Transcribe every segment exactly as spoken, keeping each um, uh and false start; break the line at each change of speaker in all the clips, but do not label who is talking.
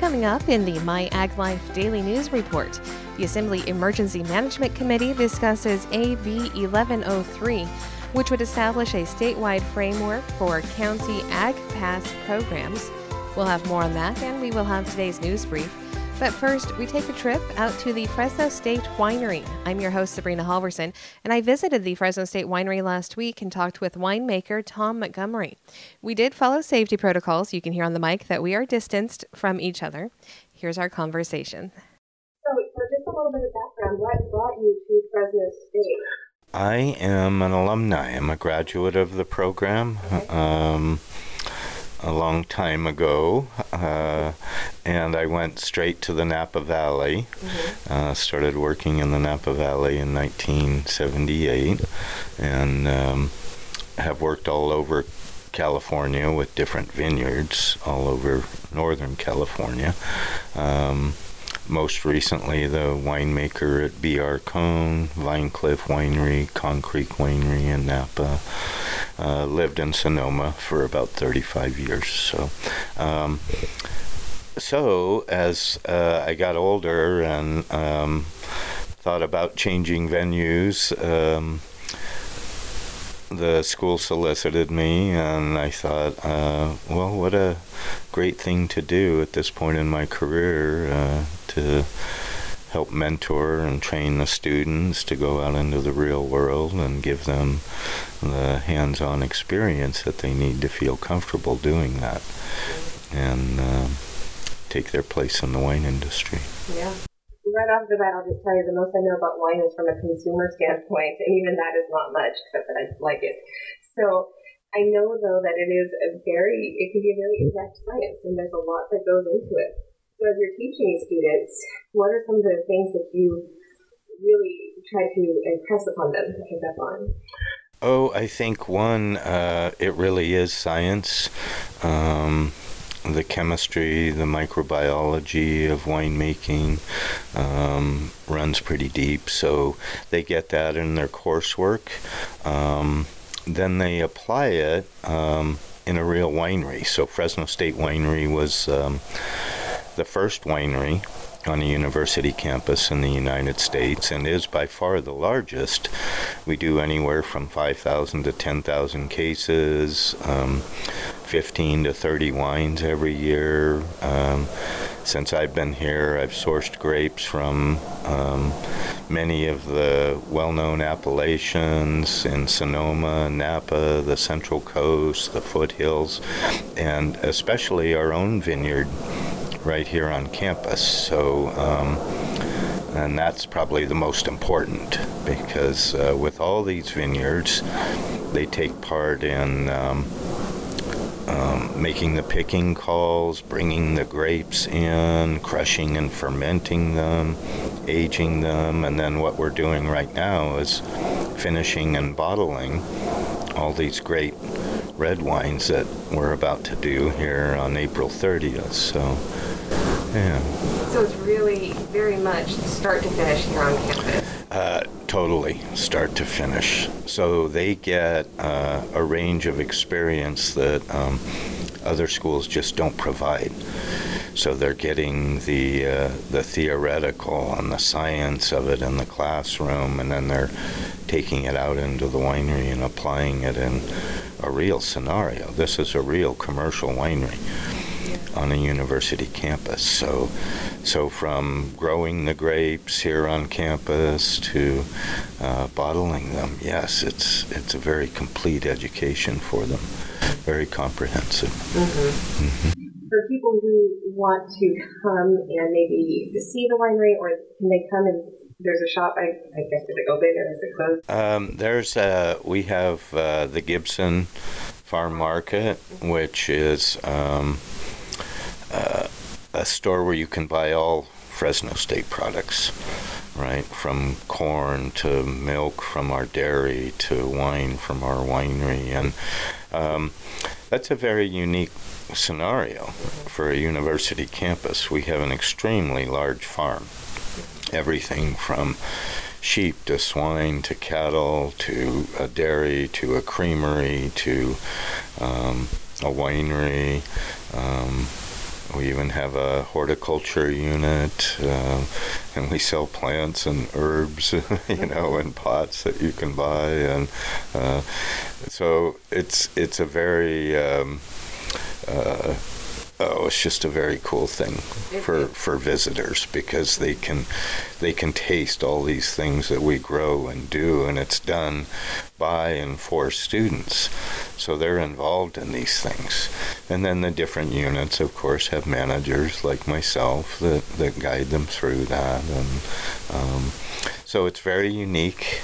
coming up in the My Ag Life Daily News Report. The Assembly Emergency Management Committee discusses A B eleven oh three, which would establish a statewide framework for county Ag Pass programs. We'll have more on that, and we will have today's news brief. But first, we take a trip out to the Fresno State Winery. I'm your host, Sabrina Halverson, and I visited the Fresno State Winery last week and talked with winemaker Tom Montgomery. We did follow safety protocols. You can hear on the mic that we are distanced from each other. Here's our conversation.
So, for just a little bit of background, what brought you to Fresno State?
I am an alumni. I'm a graduate of the program. Okay. Um, a long time ago, uh, and I went straight to the Napa Valley. Mm-hmm. Uh, started working in the Napa Valley in nineteen seventy-eight, and um, have worked all over California with different vineyards all over Northern California. Um, most recently, the winemaker at B R Cohn, Vinecliff Winery, Con Creek Winery in Napa. Uh, lived in Sonoma for about thirty-five years. So, um, so as uh, I got older and um, thought about changing venues, um, the school solicited me, and I thought, uh, well, what a great thing to do at this point in my career, uh, to help mentor and train the students to go out into the real world and give them the hands-on experience that they need to feel comfortable doing that and uh, take their place in the wine industry.
Yeah. Right off the bat, I'll just tell you the most I know about wine is from a consumer standpoint, and even that is not much, except that I like it. So I know, though, that it is a very, it can be a very exact science, and there's a lot that goes into it. So as you're teaching students, what are some of the things that you really try to impress upon them to pick up on?
Oh, I think one, uh, it really is science. Um, the chemistry, the microbiology of winemaking um, runs pretty deep, so they get that in their coursework. Um, then they apply it um, in a real winery. So Fresno State Winery was um, the first winery on a university campus in the United States, and is by far the largest. We do anywhere from five thousand to ten thousand cases, um, fifteen to thirty wines every year. Um, since I've been here, I've sourced grapes from um, many of the well-known appellations in Sonoma, Napa, the Central Coast, the foothills, and especially our own vineyard right here on campus. So, um, and that's probably the most important, because uh, with all these vineyards, they take part in um, um, making the picking calls, bringing the grapes in, crushing and fermenting them, aging them, and then what we're doing right now is finishing and bottling all these great red wines that we're about to do here on April thirtieth. So, yeah.
So it's really very much start to finish here on campus.
Uh, totally, start to finish. So they get uh, a range of experience that um, other schools just don't provide. So they're getting the uh, the theoretical and the science of it in the classroom, and then they're taking it out into the winery and applying it in a real scenario. This is a real commercial winery on a university campus. So so from growing the grapes here on campus to uh, bottling them, yes, it's it's a very complete education for them, very comprehensive.
Mm-hmm. Mm-hmm. For people who want to come and maybe see the winery, or can they come and there's a shop, I, I guess, is it open or is it closed?
Um, there's a, we have uh, the Gibson Farm Market, which is um, uh, a store where you can buy all Fresno State products, right? From corn to milk from our dairy to wine from our winery. And um, that's a very unique scenario for a university campus. We have an extremely large farm. Everything from sheep to swine to cattle to a dairy to a creamery to um, a winery. Um, we even have a horticulture unit, uh, and we sell plants and herbs, you know, in pots that you can buy, and uh, so it's it's a very um, uh, oh, it's just a very cool thing for, for visitors, because they can they can taste all these things that we grow and do, and it's done by and for students. So they're involved in these things. And then the different units, of course, have managers like myself that, that guide them through that. And um, so it's very unique.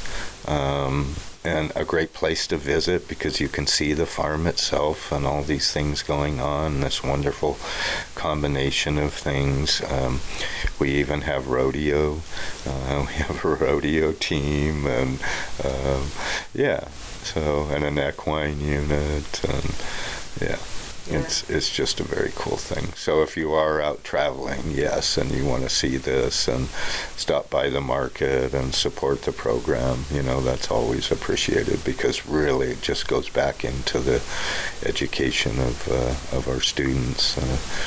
Um, and a great place to visit, because you can see the farm itself and all these things going on, this wonderful combination of things. Um, we even have rodeo. Uh, we have a rodeo team, and um, yeah, so, and an equine unit, and yeah. Yeah. It's it's just a very cool thing. So if you are out traveling, yes, and you want to see this and stop by the market and support the program, you know, that's always appreciated, because really it just goes back into the education of uh, of our students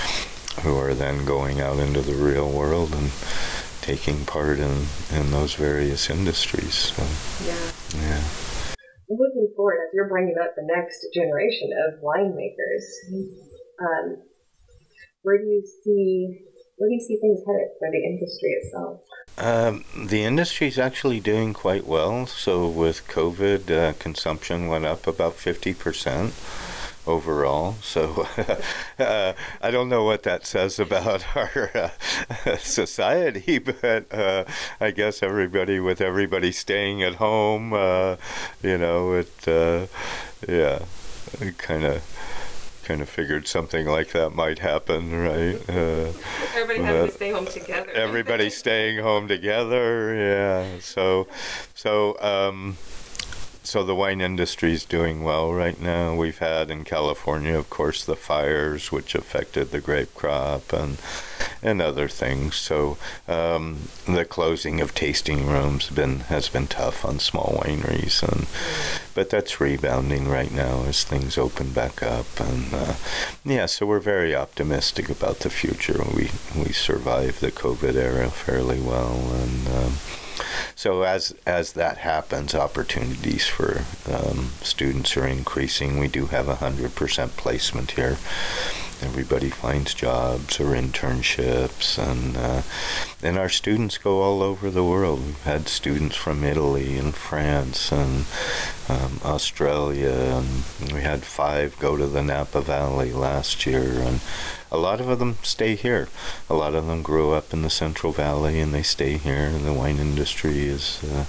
uh, who are then going out into the real world and taking part in, in those various industries. So,
yeah.
Yeah.
Looking forward, as you're bringing up the next generation of winemakers, um, where do you see where do you see things headed for the industry itself?
Um, the industry is actually doing quite well. So with COVID, uh, consumption went up about fifty percent overall. So uh, I don't know what that says about our uh, society, but uh, I guess everybody, with everybody staying at home, uh, you know, it, uh, yeah, kind of kind of figured something like that might happen, right? Uh,
Everybody having to stay home together.
Everybody staying home together, yeah. So, so, um, So the wine industry is doing well right now. We've had in California, of course, the fires, which affected the grape crop and and other things. So um, the closing of tasting rooms been has been tough on small wineries, and but that's rebounding right now as things open back up. And uh, yeah, so we're very optimistic about the future. We we survived the COVID era fairly well, and. Um, So as as that happens, opportunities for um, students are increasing. We do have a hundred percent placement here. Everybody finds jobs or internships, and uh, and our students go all over the world. We've had students from Italy and France and um, Australia, and we had five go to the Napa Valley last year, and a lot of them stay here. A lot of them grew up in the Central Valley, and they stay here. The wine industry is uh,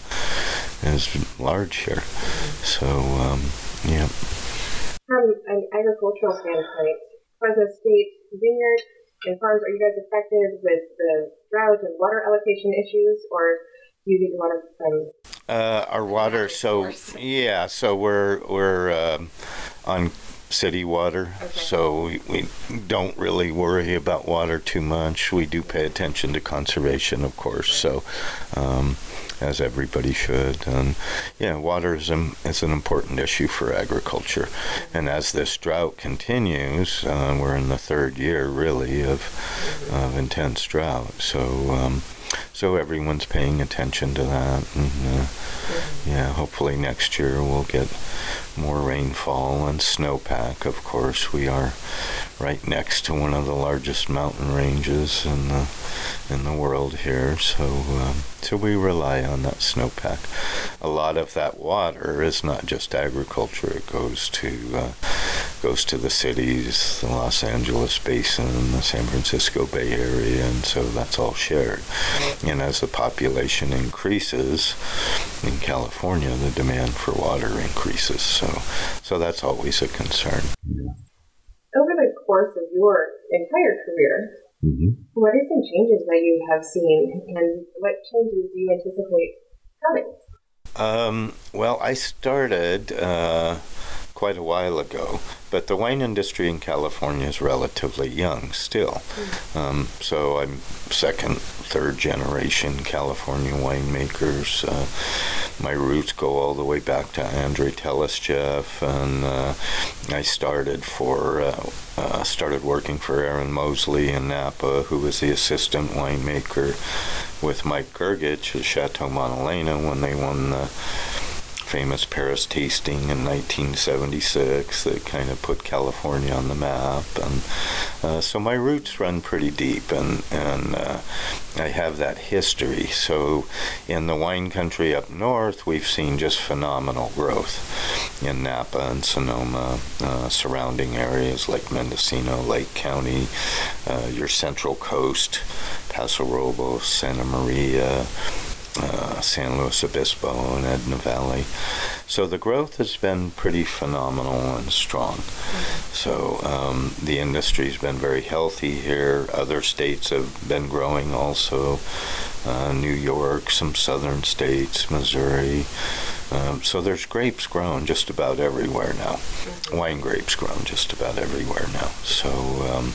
is large here, so um, yeah.
From an agricultural standpoint, Fresno State Vineyard and farms, are you guys affected with the drought and water allocation issues, or do you get water from?
Uh, our water, so yeah, so we're we're um, on city water, okay. So we, we don't really worry about water too much. We do pay attention to conservation, of course, so um, as everybody should. And yeah, water is, a, is an important issue for agriculture. And as this drought continues, uh, we're in the third year, really, of, of intense drought. So um, so everyone's paying attention to that. And, uh, yeah, hopefully next year we'll get more rainfall and snowpack. Of course, we are right next to one of the largest mountain ranges in the in the world here, so um, so we rely on that snowpack. A lot of that water is not just agriculture; it goes to uh, goes to the cities, the Los Angeles basin, the San Francisco Bay Area, and so that's all shared. And as the population increases in California, the demand for water increases. So, so that's always a concern.
Over the course of your entire career, mm-hmm. what are some changes that you have seen, and what changes do you anticipate coming?
Um, well, I started uh, quite a while ago. But the wine industry in California is relatively young still. Mm-hmm. Um, so I'm second, third generation California winemakers. Uh, my roots go all the way back to Andrei Telestchev, and uh, I started for uh, uh, started working for Aaron Mosley in Napa, who was the assistant winemaker with Mike Gergich at Chateau Montelena when they won the famous Paris tasting in nineteen seventy-six that kind of put California on the map. And uh, so my roots run pretty deep, and, and uh, I have that history. So in the wine country up north, we've seen just phenomenal growth in Napa and Sonoma, uh, surrounding areas like Mendocino, Lake County, uh, your Central Coast, Paso Robles, Santa Maria, Uh, San Luis Obispo and Edna Valley. So the growth has been pretty phenomenal and strong. Mm-hmm. So um, the industry's been very healthy here. Other states have been growing also. Uh, New York, some southern states, Missouri. Um, so there's grapes grown just about everywhere now. Mm-hmm. Wine grapes grown just about everywhere now. So um,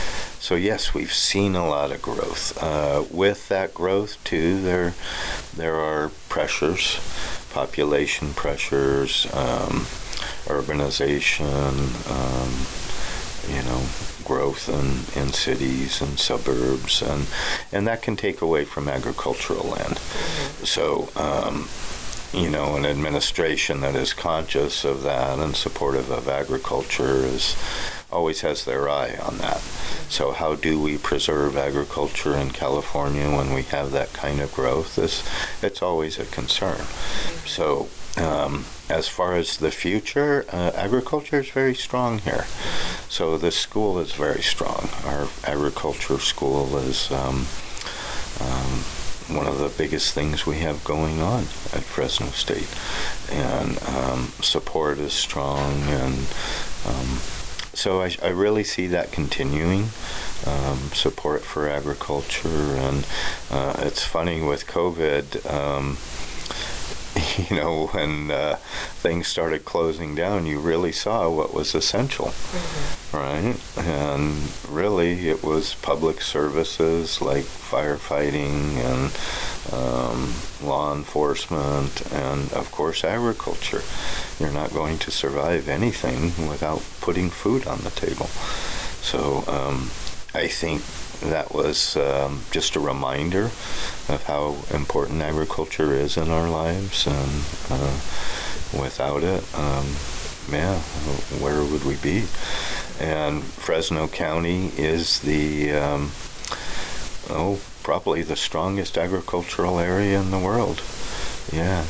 So yes, we've seen a lot of growth. Uh, with that growth too, there there are pressures, population pressures, um, urbanization, um, you know, growth in, in cities and suburbs, and and that can take away from agricultural land. So, um, you know, an administration that is conscious of that and supportive of agriculture is always has their eye on that. So how do we preserve agriculture in California when we have that kind of growth? It's, it's always a concern. So um, as far as the future, uh, agriculture is very strong here. So the school is very strong. Our agriculture school is um, um, one of the biggest things we have going on at Fresno State. And um, support is strong, and um, So I, I really see that continuing, um, support for agriculture. And uh, it's funny with COVID, um, you know, when uh, things started closing down, you really saw what was essential, mm-hmm. right? And really it was public services like firefighting and um, law enforcement, and of course agriculture. You're not going to survive anything without putting food on the table. So um, I think that was um, just a reminder of how important agriculture is in our lives, and uh, without it, um, yeah, where would we be? And Fresno County is the, um, oh, probably the strongest agricultural area in the world. Yeah.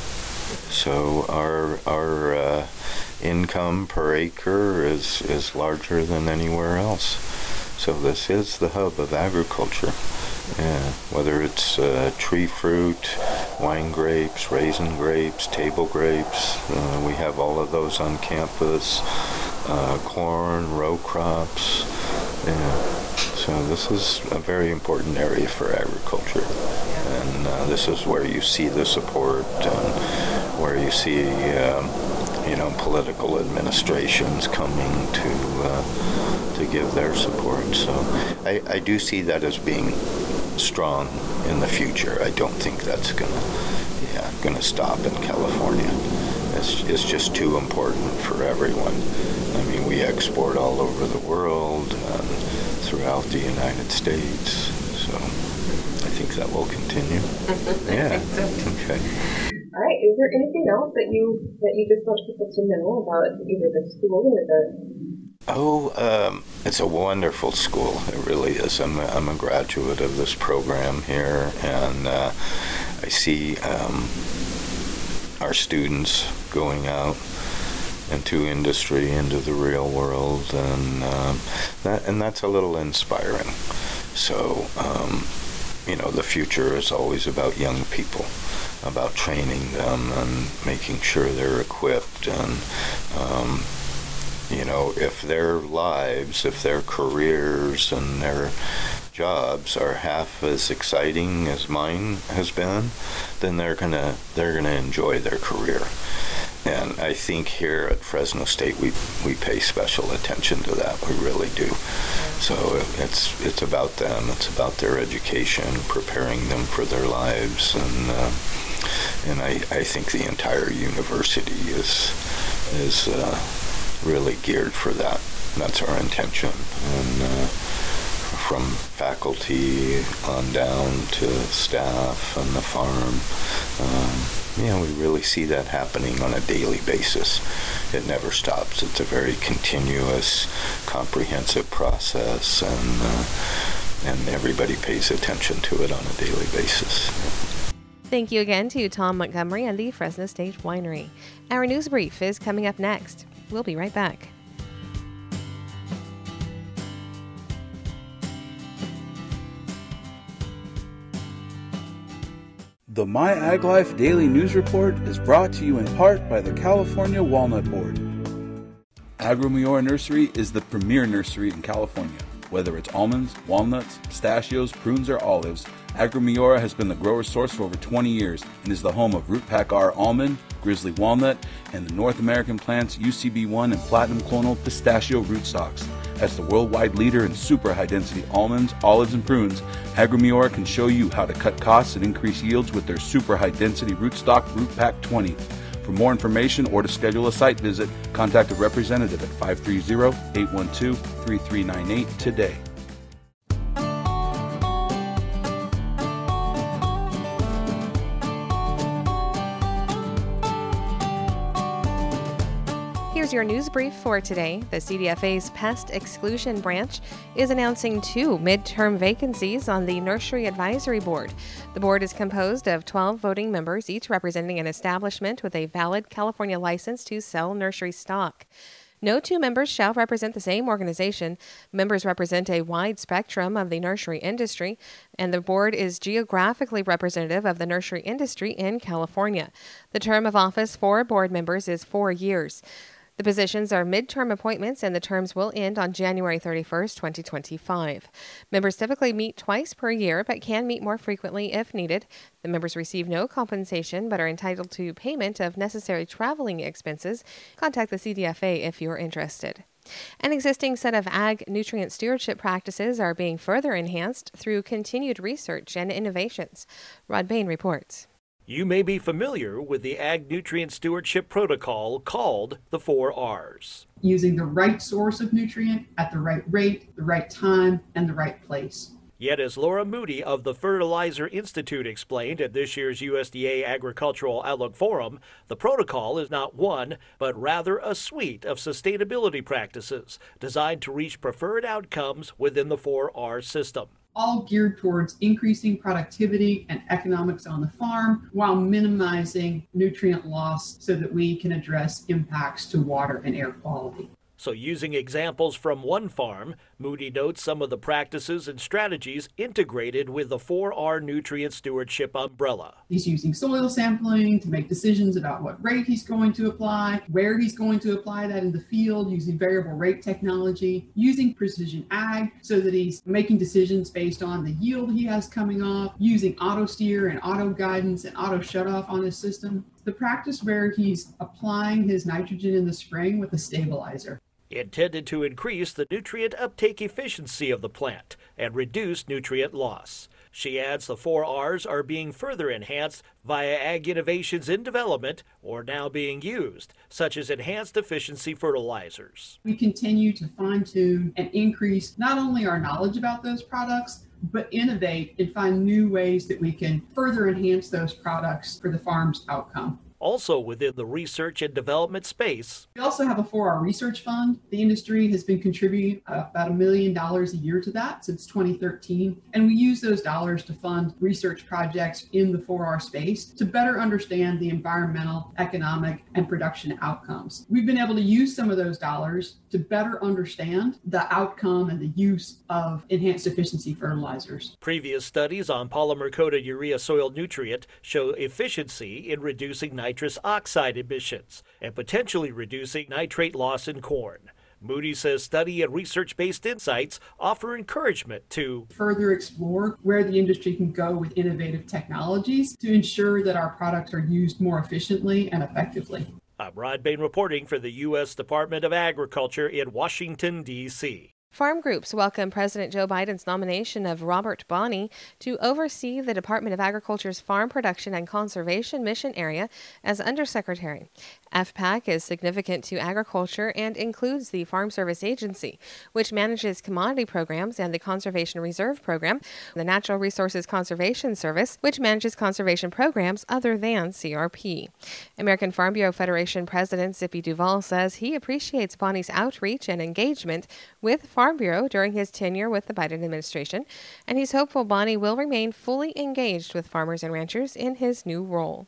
So our our uh, income per acre is, is larger than anywhere else. So this is the hub of agriculture. Yeah, whether it's uh, tree fruit, wine grapes, raisin grapes, table grapes, uh, we have all of those on campus. Uh, corn, row crops. Yeah. So this is a very important area for agriculture, and uh, this is where you see the support, and where you see, um, you know, political administrations coming to uh, to give their support. So I, I do see that as being strong in the future. I don't think that's gonna, yeah, gonna stop in California. It's, it's just too important for everyone. I mean, we export all over the world and throughout the United States, so I think that will continue. Yeah.
So.
Okay.
All right. Is there anything else that you that you just want people to know about either the school or the?
Oh, um, it's a wonderful school. It really is. I'm a, I'm a graduate of this program here, and uh, I see um, our students going out into industry, into the real world, and um, that and that's a little inspiring. So, um, you know, the future is always about young people, about training them and making sure they're equipped. And um, you know, if their lives, if their careers and their jobs are half as exciting as mine has been, then they're gonna they're gonna enjoy their career. and I think here at Fresno State we we pay special attention to that. We really do. So it's it's about them. It's about their education, preparing them for their lives, and uh, and I, I think the entire university is is uh, really geared for that. That's our intention, and uh, from faculty on down to staff and the farm. Um, yeah, we really see that happening on a daily basis. It never stops. It's a very continuous, comprehensive process, and uh, and everybody pays attention to it on a daily basis.
Thank you again to Tom Montgomery and the Fresno State Winery. Our news brief is coming up next. We'll be right back.
The My Ag Life Daily News Report is brought to you in part by the California Walnut Board. Agro-Miora Nursery is the premier nursery in California. Whether it's almonds, walnuts, pistachios, prunes, or olives, Agro-Miora has been the grower's source for over twenty years and is the home of Root Pack R almond, Grizzly walnut, and the North American plants U C B one and Platinum Clonal pistachio rootstocks. As the worldwide leader in super high-density almonds, olives, and prunes, Agro-Miora can show you how to cut costs and increase yields with their super high-density rootstock Root Pack twenty. For more information or to schedule a site visit, contact a representative at five three zero, eight one two, three three nine eight today.
Here's your news brief for today. The C D F A's Pest Exclusion Branch is announcing two midterm vacancies on the Nursery Advisory Board. The board is composed of twelve voting members, each representing an establishment with a valid California license to sell nursery stock. No two members shall represent the same organization. Members represent a wide spectrum of the nursery industry, and the board is geographically representative of the nursery industry in California. The term of office for board members is four years. The positions are midterm appointments, and the terms will end on January thirty-first, twenty twenty-five. Members typically meet twice per year, but can meet more frequently if needed. The members receive no compensation, but are entitled to payment of necessary traveling expenses. Contact the C D F A if you're interested. An existing set of ag nutrient stewardship practices are being further enhanced through continued research and innovations. Rod Bain reports.
You may be familiar with the Ag Nutrient Stewardship Protocol called the four R's.
Using the right source of nutrient at the right rate, the right time, and the right place.
Yet, as Laura Moody of the Fertilizer Institute explained at this year's U S D A Agricultural Outlook Forum, the protocol is not one, but rather a suite of sustainability practices designed to reach preferred outcomes within the four R system.
All geared towards increasing productivity and economics on the farm while minimizing nutrient loss so that we can address impacts to water and air quality.
So using examples from one farm, Moody notes some of the practices and strategies integrated with the four R nutrient stewardship umbrella.
He's using soil sampling to make decisions about what rate he's going to apply, where he's going to apply that in the field, using variable rate technology, using precision ag so that he's making decisions based on the yield he has coming off, using auto steer and auto guidance and auto shutoff on his system. The practice where he's applying his nitrogen in the spring with a stabilizer.
Intended to increase the nutrient uptake efficiency of the plant and reduce nutrient loss. She adds the four R's are being further enhanced via ag innovations in development or now being used, such as enhanced efficiency fertilizers.
We continue to fine-tune and increase not only our knowledge about those products, but innovate and find new ways that we can further enhance those products for the farm's outcome.
Also within the research and development space,
we also have a four R research fund. The industry has been contributing about a million dollars a year to that since twenty thirteen, and we use those dollars to fund research projects in the four R space to better understand the environmental, economic, and production outcomes. We've been able to use some of those dollars to better understand the outcome and the use of enhanced efficiency fertilizers.
Previous studies on polymer-coated urea soil nutrient show efficiency in reducing nitrogen nitrous oxide emissions and potentially reducing nitrate loss in corn. Moody says study and research-based insights offer encouragement to
further explore where the industry can go with innovative technologies to ensure that our products are used more efficiently and effectively.
I'm Rod Bain reporting for the U S Department of Agriculture in Washington, D C
Farm groups welcome President Joe Biden's nomination of Robert Bonnie to oversee the Department of Agriculture's Farm Production and Conservation Mission Area as Undersecretary. F PAC is significant to agriculture and includes the Farm Service Agency, which manages commodity programs, and the Conservation Reserve Program, the Natural Resources Conservation Service, which manages conservation programs other than C R P. American Farm Bureau Federation President Zippy Duval says he appreciates Bonnie's outreach and engagement with Farm Bureau during his tenure with the Biden administration, and he's hopeful Bonnie will remain fully engaged with farmers and ranchers in his new role.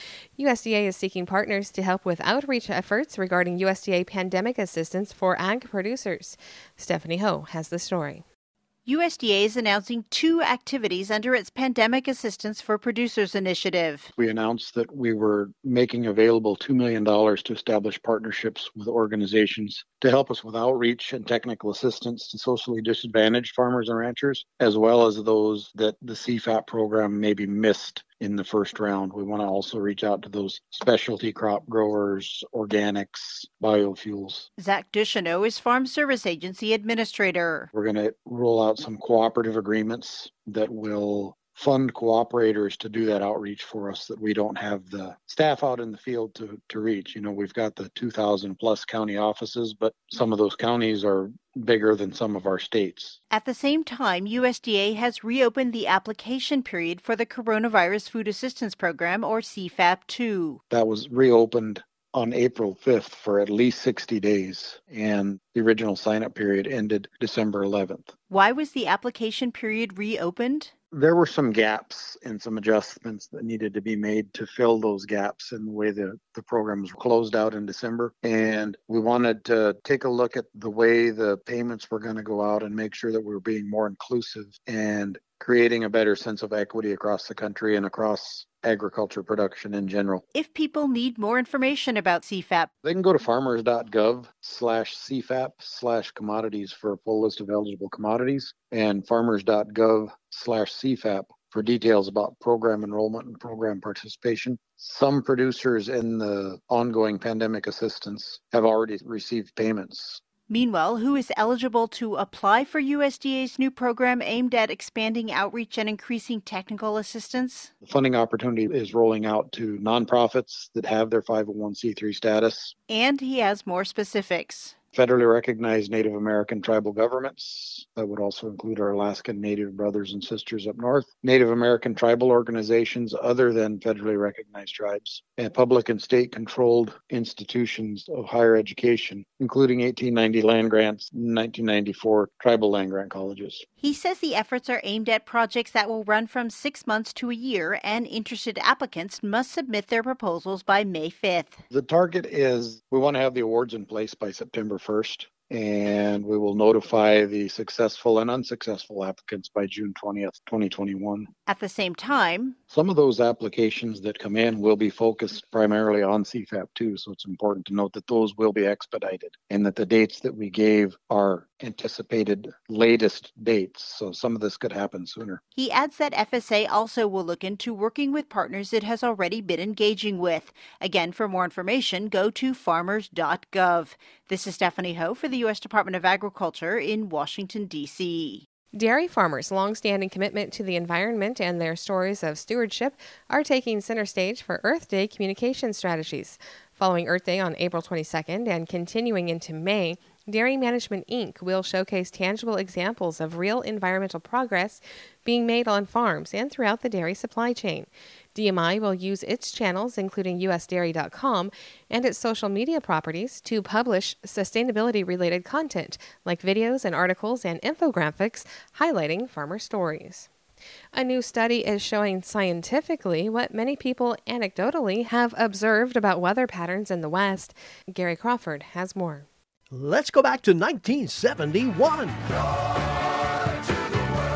U S D A is seeking partners to help with outreach efforts regarding U S D A pandemic assistance for ag producers. Stephanie Ho has the story.
U S D A is announcing two activities under its Pandemic Assistance for Producers initiative.
We announced that we were making available two million dollars to establish partnerships with organizations to help us with outreach and technical assistance to socially disadvantaged farmers and ranchers, as well as those that the C FAP program maybe missed in the first round. We want to also reach out to those specialty crop growers, organics, biofuels.
Zach Ducheneau is Farm Service Agency Administrator.
We're going to roll out some cooperative agreements that will fund cooperators to do that outreach for us that we don't have the staff out in the field to, to reach. You know, we've got the two thousand plus county offices, but some of those counties are bigger than some of our states.
At the same time, U S D A has reopened the application period for the Coronavirus Food Assistance Program, or C FAP two.
That was reopened on April fifth for at least sixty days, and the original sign-up period ended December eleventh.
Why was the application period reopened?
There were some gaps and some adjustments that needed to be made to fill those gaps in the way the, the program was closed out in December. And we wanted to take a look at the way the payments were going to go out and make sure that we were being more inclusive and creating a better sense of equity across the country and across agriculture production in general.
If people need more information about C FAP,
they can go to farmers.gov slash CFAP slash commodities for a full list of eligible commodities, and farmers.gov slash CFAP for details about program enrollment and program participation. Some producers in the ongoing pandemic assistance have already received payments.
Meanwhile, who is eligible to apply for U S D A's new program aimed at expanding outreach and increasing technical assistance?
The funding opportunity is rolling out to nonprofits that have their five oh one c three status.
And he has more specifics.
Federally recognized Native American tribal governments. That would also include our Alaskan Native brothers and sisters up north. Native American tribal organizations other than federally recognized tribes. And public and state-controlled institutions of higher education, including eighteen ninety land grants, nineteen ninety-four tribal land grant colleges.
He says the efforts are aimed at projects that will run from six months to a year, and interested applicants must submit their proposals by May fifth.
The target is we want to have the awards in place by September first, and we will notify the successful and unsuccessful applicants by June twentieth, twenty twenty-one.
At the same time,
some of those applications that come in will be focused primarily on C FAP two, so it's important to note that those will be expedited and that the dates that we gave are anticipated latest dates, so some of this could happen sooner.
He adds that F S A also will look into working with partners it has already been engaging with. Again, for more information, go to farmers dot gov. This is Stephanie Ho for the U S Department of Agriculture in Washington, D C
Dairy farmers' long-standing commitment to the environment and their stories of stewardship are taking center stage for Earth Day communication strategies. Following Earth Day on April twenty-second and continuing into May, Dairy Management Incorporated will showcase tangible examples of real environmental progress being made on farms and throughout the dairy supply chain. D M I will use its channels, including U S dairy dot com, and its social media properties to publish sustainability-related content, like videos and articles and infographics highlighting farmer stories. A new study is showing scientifically what many people anecdotally have observed about weather patterns in the West. Gary Crawford has more.
Let's go back to nineteen seventy-one.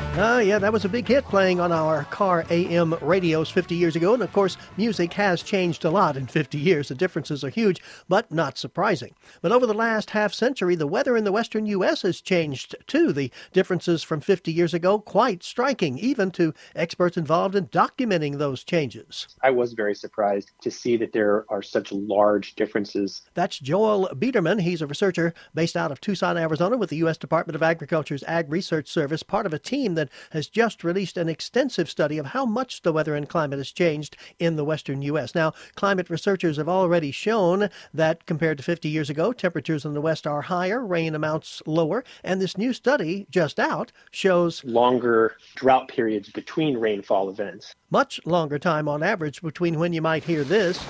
Uh, yeah, that was a big hit playing on our car A M radios fifty years ago. And of course, music has changed a lot in fifty years. The differences are huge, but not surprising. But over the last half century, the weather in the western U S has changed too. The differences from fifty years ago quite striking, even to experts involved in documenting those changes.
I was very surprised to see that there are such large differences.
That's Joel Biederman. He's a researcher based out of Tucson, Arizona, with the U S Department of Agriculture's Ag Research Service, part of a team that has just released an extensive study of how much the weather and climate has changed in the western U S. Now, climate researchers have already shown that compared to fifty years ago, temperatures in the west are higher, rain amounts lower, and this new study just out shows
longer drought periods between rainfall events.
Much longer time on average between when you might hear this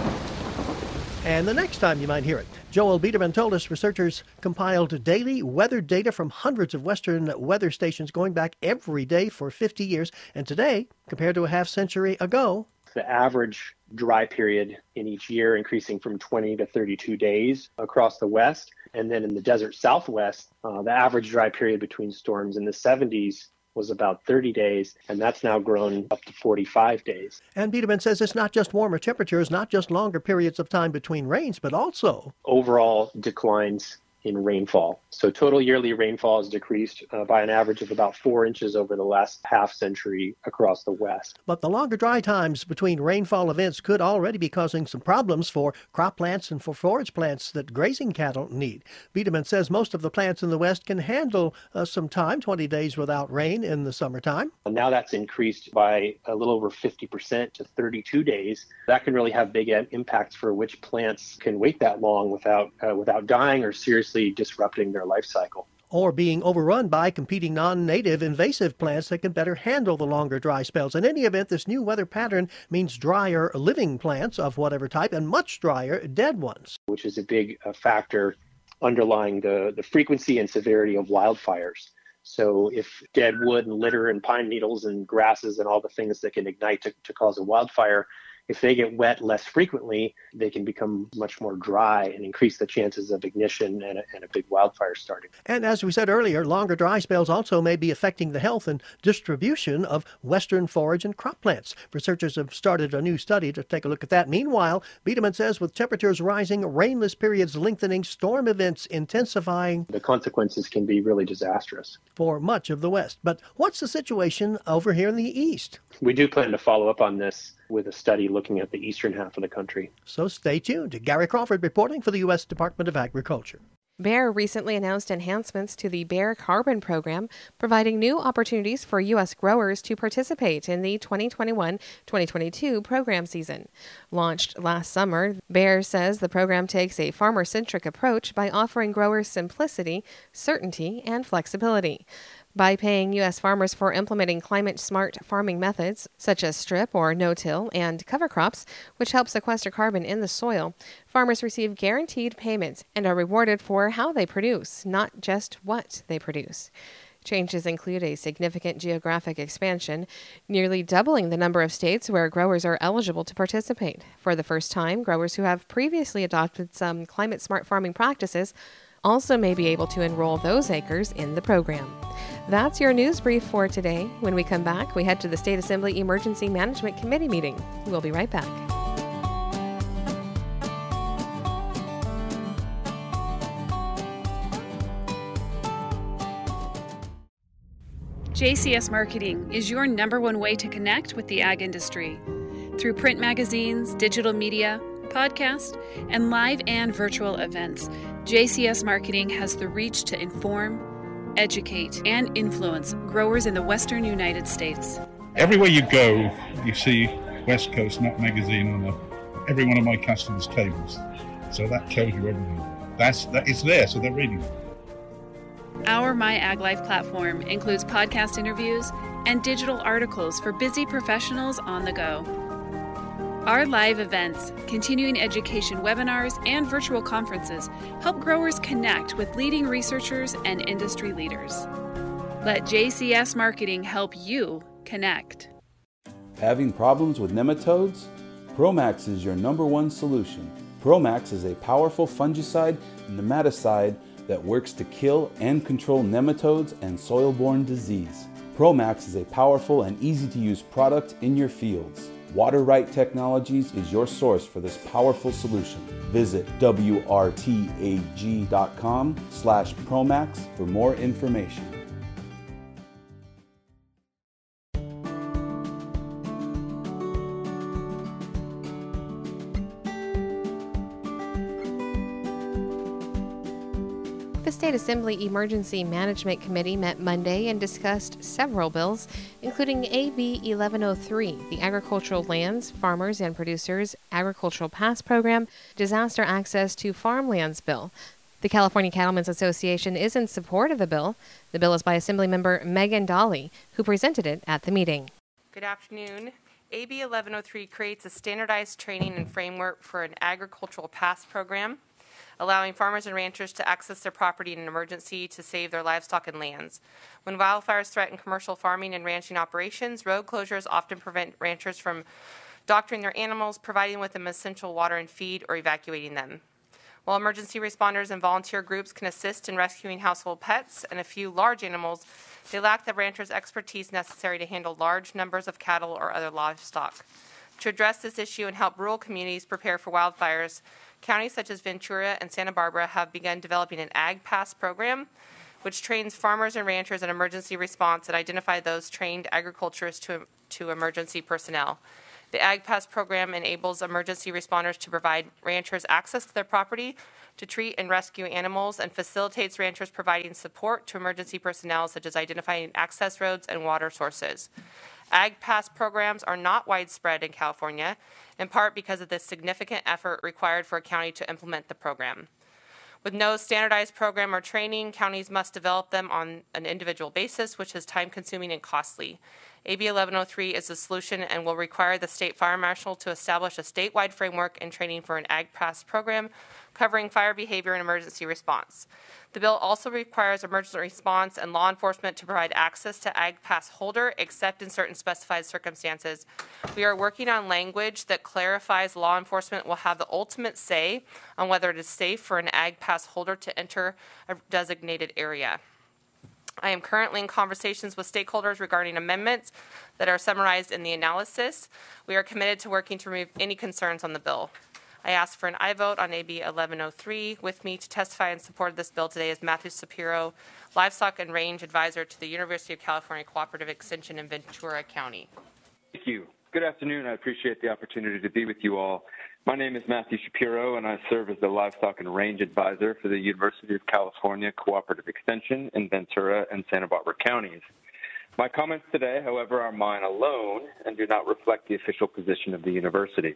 and the next time you might hear it. Joel Biederman told us researchers compiled daily weather data from hundreds of Western weather stations going back every day for fifty years. And today, compared to a half century ago,
the average dry period in each year increasing from twenty to thirty-two days across the West. And then in the desert Southwest, uh, the average dry period between storms in the seventies was about thirty days, and that's now grown up to forty-five days.
And Biederman says it's not just warmer temperatures, not just longer periods of time between rains, but also
overall declines in rainfall. So total yearly rainfall has decreased uh, by an average of about four inches over the last half century across the West.
But the longer dry times between rainfall events could already be causing some problems for crop plants and for forage plants that grazing cattle need. Biederman says most of the plants in the West can handle uh, some time, twenty days without rain in the summertime.
And now that's increased by a little over fifty percent to thirty-two days. That can really have big impacts for which plants can wait that long without uh, without dying or seriously disrupting their life cycle.
Or being overrun by competing non-native invasive plants that can better handle the longer dry spells. In any event, this new weather pattern means drier living plants of whatever type and much drier dead ones,
which is a big uh, factor underlying the, the frequency and severity of wildfires. So if dead wood and litter and pine needles and grasses and all the things that can ignite to, to cause a wildfire, if they get wet less frequently, they can become much more dry and increase the chances of ignition and a, and a big wildfire starting.
And as we said earlier, longer dry spells also may be affecting the health and distribution of western forage and crop plants. Researchers have started a new study to take a look at that. Meanwhile, Biederman says with temperatures rising, rainless periods lengthening, storm events intensifying,
the consequences can be really disastrous
for much of the West. But what's the situation over here in the East?
We do plan to follow up on this with a study looking at the eastern half of the country.
So stay tuned. Gary Crawford reporting for the U S Department of Agriculture.
Bayer recently announced enhancements to the Bayer Carbon Program, providing new opportunities for U S growers to participate in the twenty twenty-one twenty twenty-two program season. Launched last summer, Bayer says the program takes a farmer-centric approach by offering growers simplicity, certainty, and flexibility. By paying U S farmers for implementing climate-smart farming methods, such as strip or no-till and cover crops, which help sequester carbon in the soil, farmers receive guaranteed payments and are rewarded for how they produce, not just what they produce. Changes include a significant geographic expansion, nearly doubling the number of states where growers are eligible to participate. For the first time, growers who have previously adopted some climate-smart farming practices also may be able to enroll those acres in the program. That's your news brief for today. When we come back, we head to the State Assembly Emergency Management Committee meeting. We'll be right back.
J C S Marketing is your number one way to connect with the ag industry. Through print magazines, digital media, podcast, and live and virtual events, J C S Marketing has the reach to inform, educate, and influence growers in the western United States.
Everywhere you go, you see West Coast Nut Magazine on a, every one of my customers' tables. So that tells you everything. That's that it's there, so they're reading it.
Our My Ag Life platform includes podcast interviews and digital articles for busy professionals on the go. Our live events, continuing education webinars, and virtual conferences help growers connect with leading researchers and industry leaders. Let J C S Marketing help you connect.
Having problems with nematodes? Promax is your number one solution. Promax is a powerful fungicide and nematicide that works to kill and control nematodes and soil-borne disease. ProMax is a powerful and easy-to-use product in your fields. WaterRight Technologies is your source for this powerful solution. Visit W R T A G dot com slash ProMax for more information.
The State Assembly Emergency Management Committee met Monday and discussed several bills, including A B eleven oh three, the Agricultural Lands, Farmers and Producers Agricultural Pass Program, Disaster Access to Farmlands Bill. The California Cattlemen's Association is in support of the bill. The bill is by Assemblymember Megan Dolly, who presented it at the meeting.
Good afternoon. A B eleven oh three creates a standardized training and framework for an agricultural pass program, allowing farmers and ranchers to access their property in an emergency to save their livestock and lands. When wildfires threaten commercial farming and ranching operations, road closures often prevent ranchers from doctoring their animals, providing with them essential water and feed, or evacuating them. While emergency responders and volunteer groups can assist in rescuing household pets and a few large animals, they lack the ranchers' expertise necessary to handle large numbers of cattle or other livestock. To address this issue and help rural communities prepare for wildfires, counties such as Ventura and Santa Barbara have begun developing an Ag Pass program, which trains farmers and ranchers in emergency response and identify those trained agriculturists to, to emergency personnel. The Ag Pass program enables emergency responders to provide ranchers access to their property to treat and rescue animals and facilitates ranchers providing support to emergency personnel, such as identifying access roads and water sources. Ag Pass programs are not widespread in California, in part because of the significant effort required for a county to implement the program. With no standardized program or training, counties must develop them on an individual basis, which is time-consuming and costly. A B eleven oh three is the solution and will require the state fire marshal to establish a statewide framework and training for an Ag Pass program covering fire behavior and emergency response. The bill also requires emergency response and law enforcement to provide access to Ag Pass holder, except in certain specified circumstances. We are working on language that clarifies law enforcement will have the ultimate say on whether it is safe for an Ag Pass holder to enter a designated area. I am currently in conversations with stakeholders regarding amendments that are summarized in the analysis. We are committed to working to remove any concerns on the bill. I ask for an aye vote on A B eleven oh three. With me to testify in support of this bill today is Matthew Shapiro, Livestock and Range Advisor to the University of California Cooperative Extension in Ventura County.
Thank you. Good afternoon. I appreciate the opportunity to be with you all. My name is Matthew Shapiro, and I serve as the Livestock and Range Advisor for the University of California Cooperative Extension in Ventura and Santa Barbara counties. My comments today, however, are mine alone and do not reflect the official position of the university.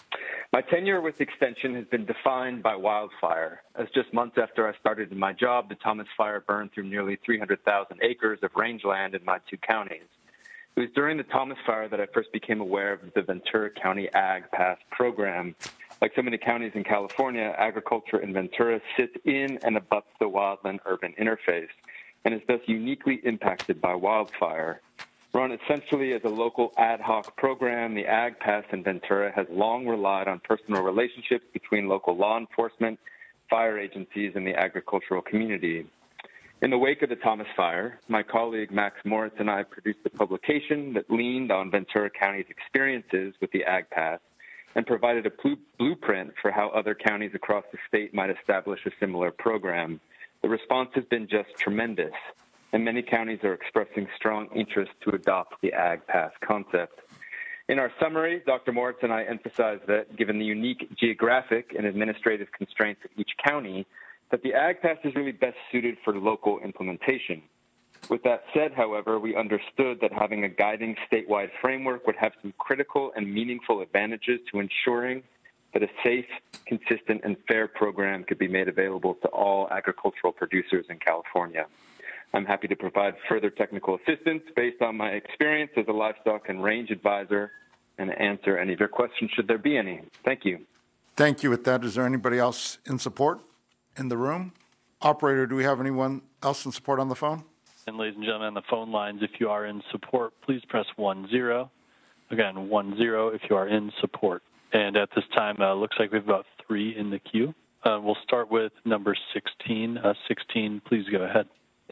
My tenure with Extension has been defined by wildfire, as just months after I started in my job, the Thomas Fire burned through nearly three hundred thousand acres of rangeland in my two counties. It was during the Thomas Fire that I first became aware of the Ventura County Ag Pass program. Like so many counties in California, agriculture in Ventura sits in and abuts the wildland-urban interface and is thus uniquely impacted by wildfire. Run essentially as a local ad hoc program, the Ag Pass in Ventura has long relied on personal relationships between local law enforcement, fire agencies, and the agricultural community. In the wake of the Thomas Fire, my colleague Max Moritz and I produced a publication that leaned on Ventura County's experiences with the Ag Pass and provided a pl- blueprint for how other counties across the state might establish a similar program. The response has been just tremendous, and many counties are expressing strong interest to adopt the Ag Pass concept. In our summary, Doctor Moritz and I emphasize that, given the unique geographic and administrative constraints of each county, that the Ag Pass is really best suited for local implementation. With that said, however, we understood that having a guiding statewide framework would have some critical and meaningful advantages to ensuring that a safe, consistent, and fair program could be made available to all agricultural producers in California. I'm happy to provide further technical assistance based on my experience as a livestock and range advisor and answer any of your questions should there be any. Thank you.
Thank you. With that, is there anybody else in support in the room? Operator, do we have anyone else in support on the phone?
And ladies and gentlemen, on the phone lines, if you are in support, please press one zero. Again, one zero if you are in support. And at this time, uh, looks like we have about three in the queue. Uh, we'll start with number sixteen. Uh, sixteen, please go ahead.
Yes, hello,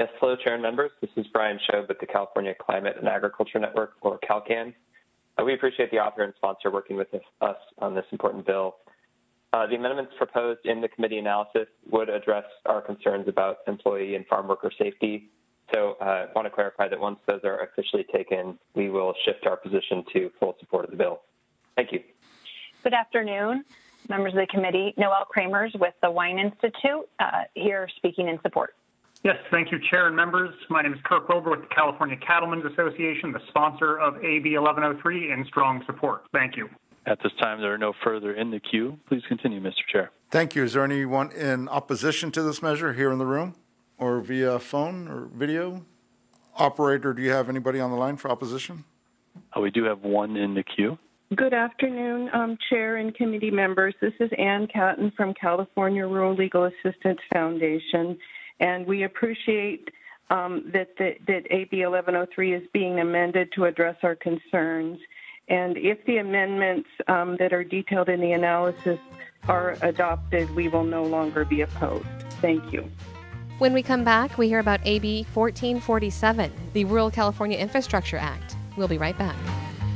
Chair and members. This is Brian Shobe with the California Climate and Agriculture Network, or CalCAN. Uh, we appreciate the author and sponsor working with us on this important bill. Uh, the amendments proposed in the committee analysis would address our concerns about employee and farm worker safety. So uh, I want to clarify that once those are officially taken, we will shift our position to full support of the bill. Thank you.
Good afternoon, members of the committee. Noelle Kramers with the Wine Institute, uh, here speaking in support.
Yes, thank you, Chair and members. My name is Kirk Wilbur with the California Cattlemen's Association, the sponsor of A B eleven oh three, in strong support. Thank you.
At this time, there are no further in the queue. Please continue, Mister Chair.
Thank you. Is there anyone in opposition to this measure here in the room or via phone or video? Operator, do you have anybody on the line for opposition?
Uh, we do have one in the queue.
Good afternoon, um, Chair and committee members. This is Ann Catton from California Rural Legal Assistance Foundation, and we appreciate um, that, the, that A B eleven oh three is being amended to address our concerns. And if the amendments um, that are detailed in the analysis are adopted, we will no longer be opposed. Thank you.
When we come back, we hear about A B fourteen forty-seven, the Rural California Infrastructure Act. We'll be right back.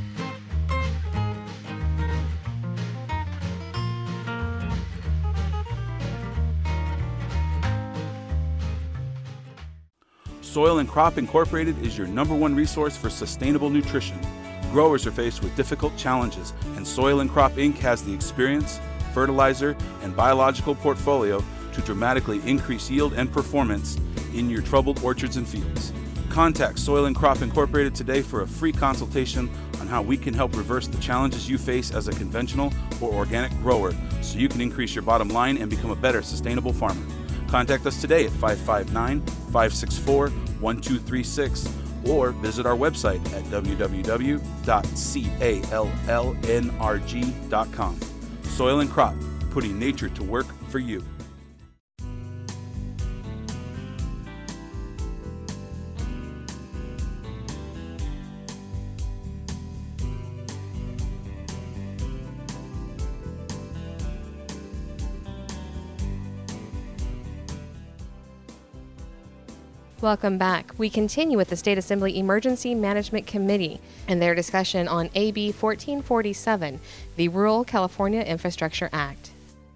Soil and Crop Incorporated is your number one resource for sustainable nutrition. Growers are faced with difficult challenges, and Soil and Crop Incorporated has the experience, fertilizer, and biological portfolio to dramatically increase yield and performance in your troubled orchards and fields. Contact Soil and Crop Incorporated today for a free consultation on how we can help reverse the challenges you face as a conventional or organic grower so you can increase your bottom line and become a better sustainable farmer. Contact us today at five five nine, five six four, one two three six or visit our website at w w w dot callnrg dot com. Soil and Crop, putting nature to work for you.
Welcome back. We continue with the State Assembly Emergency Management Committee and their discussion on A B fourteen forty-seven, the Rural California Infrastructure Act.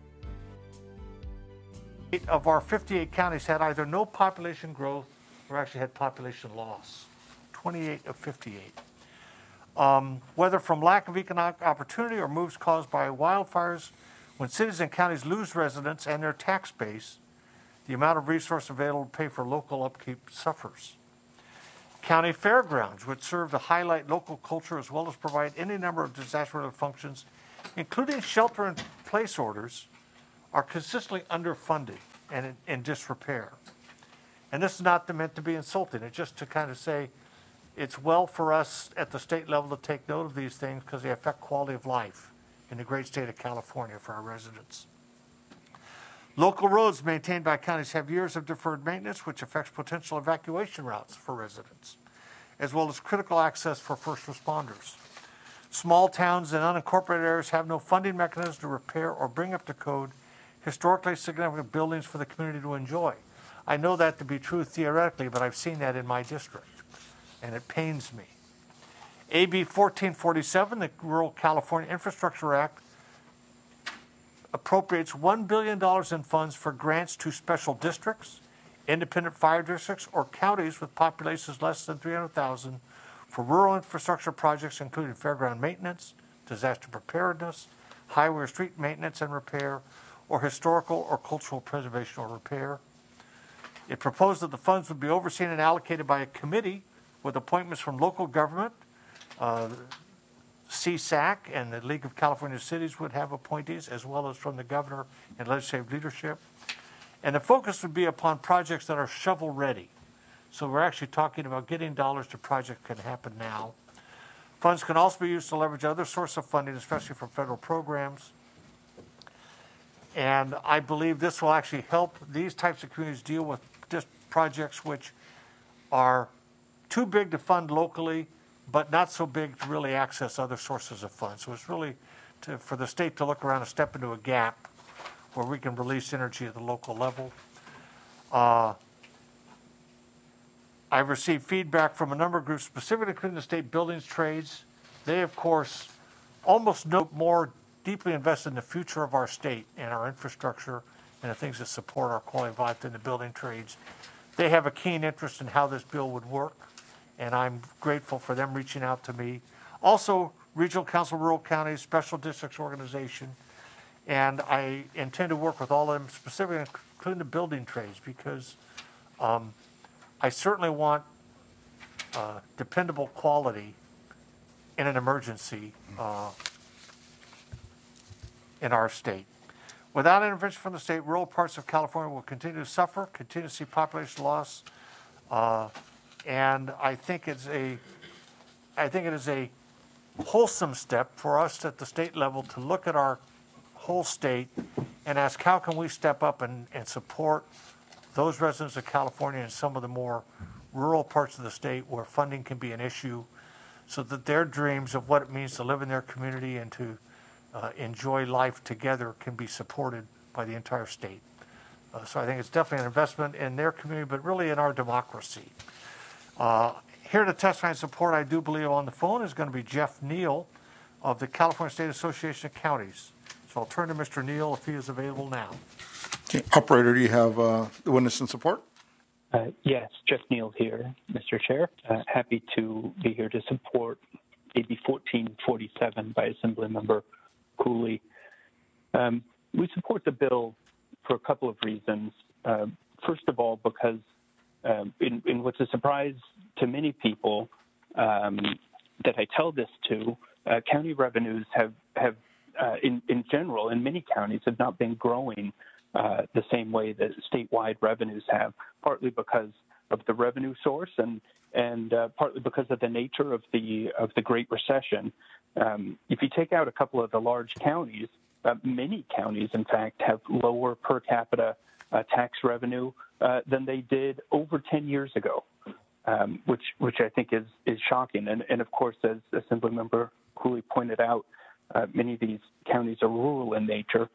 Eight of our fifty-eight counties had either no population growth or actually had population loss. twenty-eight of fifty-eight. Um, whether from lack of economic opportunity or moves caused by wildfires, when cities and counties lose residents and their tax base, the amount of resource available to pay for local upkeep suffers. County fairgrounds, which serve to highlight local culture as well as provide any number of disaster-related functions, including shelter and place orders, are consistently underfunded and in, in disrepair. And this is not meant to be insulting. It's just to kind of say it's well for us at the state level to take note of these things because they affect quality of life in the great state of California for our residents. Local roads maintained by counties have years of deferred maintenance, which affects potential evacuation routes for residents, as well as critical access for first responders. Small towns and unincorporated areas have no funding mechanism to repair or bring up to code historically significant buildings for the community to enjoy. I know that to be true theoretically, but I've seen that in my district, and it pains me. A B fourteen forty-seven, the Rural California Infrastructure Act, appropriates one billion dollars in funds for grants to special districts, independent fire districts, or counties with populations less than three hundred thousand for rural infrastructure projects including fairground maintenance, disaster preparedness, highway or street maintenance and repair, or historical or cultural preservation or repair. It proposed that the funds would be overseen and allocated by a committee with appointments from local government. Uh, C S A C and the League of California Cities would have appointees, as well as from the governor and legislative leadership. And the focus would be upon projects that are shovel-ready. So we're actually talking about getting dollars to projects that can happen now. Funds can also be used to leverage other sources of funding, especially from federal programs. And I believe this will actually help these types of communities deal with just projects which are too big to fund locally, but not so big to really access other sources of funds. So it's really to, for the state to look around and step into a gap where we can release energy at the local level. Uh, I've received feedback from a number of groups, specifically including the state buildings trades. They, of course, almost no more deeply invested in the future of our state and our infrastructure and the things that support our quality of life than the building trades. They have a keen interest in how this bill would work, and I'm grateful for them reaching out to me. Also, Regional Council of Rural Counties, Special Districts Organization, and I intend to work with all of them, specifically including the building trades, because um, I certainly want uh, dependable quality in an emergency uh, in our state. Without intervention from the state, rural parts of California will continue to suffer, continue to see population loss, uh, and I think it's a, I think it is a wholesome step for us at the state level to look at our whole state and ask how can we step up and, and support those residents of California and some of the more rural parts of the state where funding can be an issue, so that their dreams of what it means to live in their community and to uh, enjoy life together can be supported by the entire state. Uh, so I think it's definitely an investment in their community, but really in our democracy. Uh, here to testify in support, I do believe on the phone is going to be Jeff Neal of the California State Association of Counties. So I'll turn to Mister Neal if he is available now.
Okay. Operator, do you have uh, the witness in support?
Uh, yes, Jeff Neal here, Mister Chair. Uh, happy to be here to support A B fourteen forty-seven by Assemblymember Cooley. Um, we support the bill for a couple of reasons. Uh, first of all, because uh, in, in what's a surprise to many people um, that I tell this to, uh, county revenues have, have uh, in, in general, in many counties, have not been growing Uh, the same way that statewide revenues have, partly because of the revenue source and and uh, partly because of the nature of the of the Great Recession. Um, if you take out a couple of the large counties, uh, many counties, in fact, have lower per capita uh, tax revenue uh, than they did over ten years ago, um, which which I think is is shocking. And and of course, as Assemblymember Cooley pointed out, uh, many of these counties are rural in nature.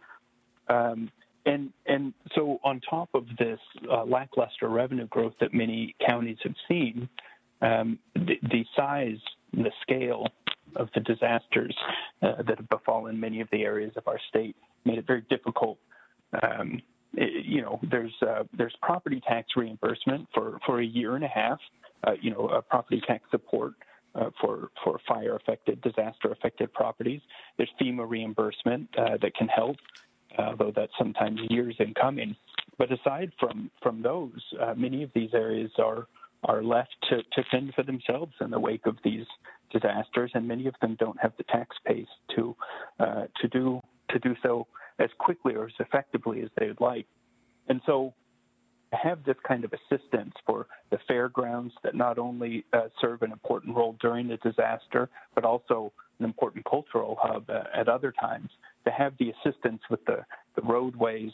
Um, And and so on top of this uh, lackluster revenue growth that many counties have seen, um, the, the size and the scale of the disasters uh, that have befallen many of the areas of our state made it very difficult. Um, it, you know, there's uh, there's property tax reimbursement for, for a year and a half, uh, you know, uh, property tax support uh, for, for fire-affected, disaster-affected properties. There's FEMA reimbursement uh, that can help, although that's sometimes years in coming. But aside from, from those, uh, many of these areas are are left to, to fend for themselves in the wake of these disasters, and many of them don't have the tax base to uh, to do to do so as quickly or as effectively as they would like. And so to have this kind of assistance for the fairgrounds that not only uh, serve an important role during the disaster, but also an important cultural hub uh, at other times, to have the assistance with the, the roadways.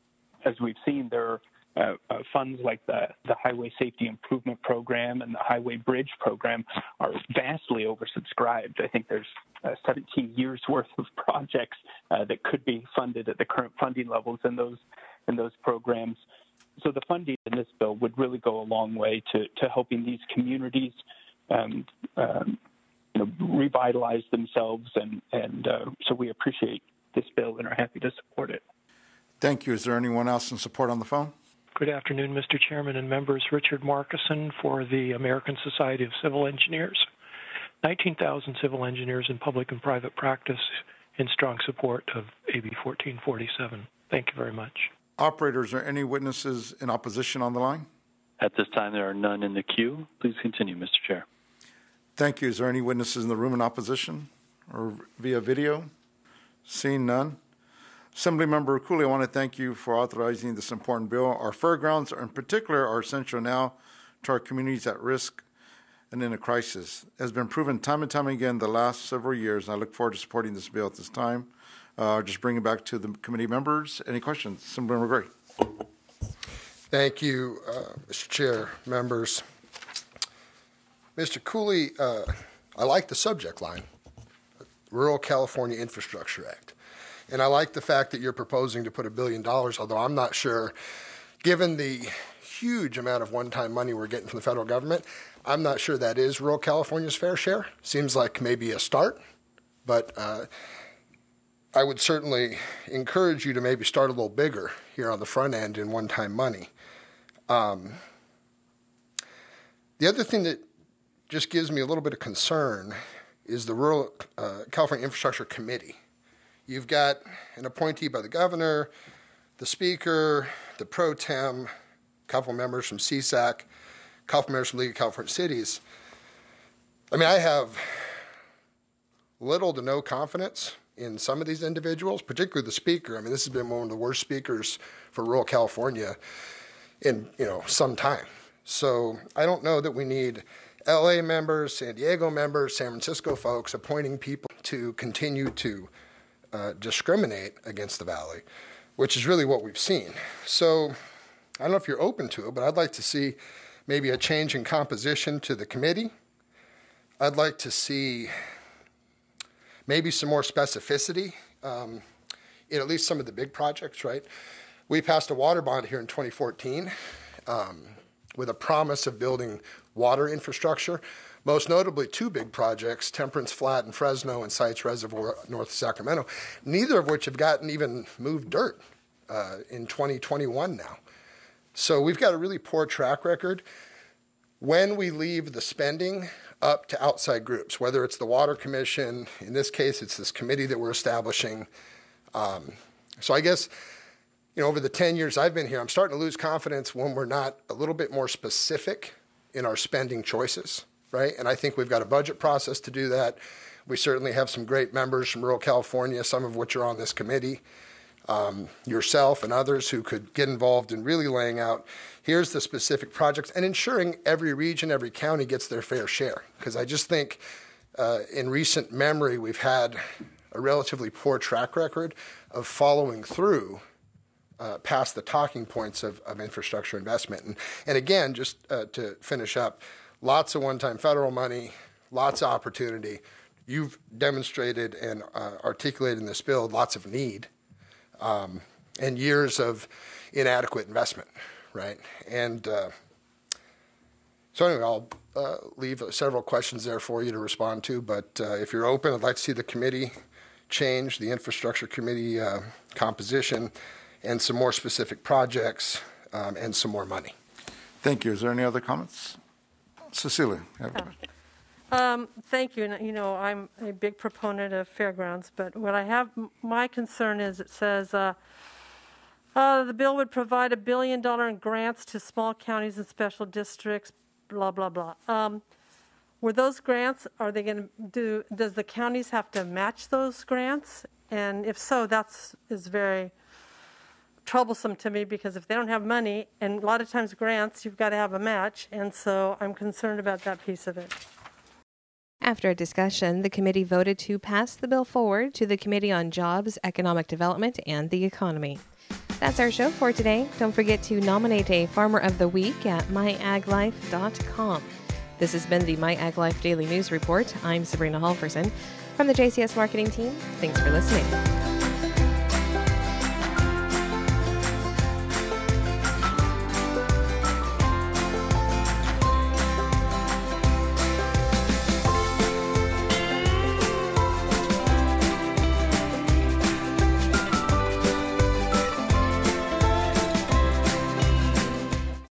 As we've seen, there are uh, uh, funds like the, the Highway Safety Improvement Program and the Highway Bridge Program are vastly oversubscribed. I think there's uh, seventeen years worth of projects uh, that could be funded at the current funding levels in those in those programs. So the funding in this bill would really go a long way to, to helping these communities um, um, you know, revitalize themselves, and, and uh, so we appreciate this bill and are happy to support it.
Thank you. Is there anyone else in support on the phone?
Good afternoon, Mister Chairman and members. Richard Markison for the American Society of Civil Engineers. nineteen thousand civil engineers in public and private practice in strong support of A B fourteen forty-seven. Thank you very much.
Operators, are any witnesses in opposition on the line?
At this time, there are none in the queue. Please continue, Mister Chair.
Thank you. Is there any witnesses in the room in opposition or via video? Seeing none. Assemblymember Cooley, I want to thank you for authorizing this important bill. Our fairgrounds, in particular, are essential now to our communities at risk and in a crisis. It has been proven time and time again the last several years, and I look forward to supporting this bill at this time. Uh, just bring it back to the committee members. Any questions? Assemblymember Gray.
Thank you, uh, Mister Chair, members. Mister Cooley, uh, I like the subject line, Rural California Infrastructure Act. And I like the fact that you're proposing to put a billion dollars, although I'm not sure, given the huge amount of one-time money we're getting from the federal government. I'm not sure that is rural California's fair share. Seems like maybe a start, but uh, I would certainly encourage you to maybe start a little bigger here on the front end in one-time money. Um, the other thing that just gives me a little bit of concern is the Rural uh, California Infrastructure Committee. You've got an appointee by the governor, the speaker, the pro tem, a couple members from C S A C, a couple members from League of California Cities. I mean, I have little to no confidence in some of these individuals, particularly the speaker. I mean, this has been one of the worst speakers for rural California in, you know, some time. So I don't know that we need L A members, San Diego members, San Francisco folks appointing people to continue to uh, discriminate against the Valley, which is really what we've seen. So I don't know if you're open to it, but I'd like to see maybe a change in composition to the committee. I'd like to see maybe some more specificity um, in at least some of the big projects, right? We passed a water bond here in twenty fourteen um, with a promise of building water infrastructure, most notably two big projects, Temperance Flat in Fresno and Sites Reservoir north of Sacramento, neither of which have gotten even moved dirt uh, in twenty twenty-one now. So we've got a really poor track record when we leave the spending up to outside groups, whether it's the Water Commission, in this case it's this committee that we're establishing. Um, so I guess, you know, over the ten years I've been here, I'm starting to lose confidence when we're not a little bit more specific in our spending choices, right? And I think we've got a budget process to do that. We certainly have some great members from rural California, some of which are on this committee, um, yourself and others who could get involved in really laying out, here's the specific projects and ensuring every region, every county gets their fair share. Because I just think uh, in recent memory, we've had a relatively poor track record of following through Uh, past the talking points of, of infrastructure investment. And, and again, just uh, to finish up, lots of one-time federal money, lots of opportunity. You've demonstrated and uh, articulated in this bill lots of need um, and years of inadequate investment, right? And uh, so anyway, I'll uh, leave several questions there for you to respond to, but uh, if you're open, I'd like to see the committee change, the infrastructure committee uh, composition, and some more specific projects, um, and some more money.
Thank you. Is there any other comments? Cecilia.
Um, thank you. And, you know, I'm a big proponent of fairgrounds, but what I have, my concern is it says uh, uh, the bill would provide a billion dollar in grants to small counties and special districts, blah, blah, blah. Um, were those grants, are they going to do, does the counties have to match those grants? And if so, that's is very troublesome to me, because if they don't have money, and a lot of times grants, you've got to have a match, and so I'm concerned about that piece of it.
After a discussion, the committee voted to pass the bill forward to the Committee on Jobs, Economic Development, and the Economy. That's our show for today. Don't forget to nominate a Farmer of the Week at my ag life dot com. This has been the MyAgLife Daily News Report. I'm Sabrina Halverson from the J C S Marketing Team. Thanks for listening.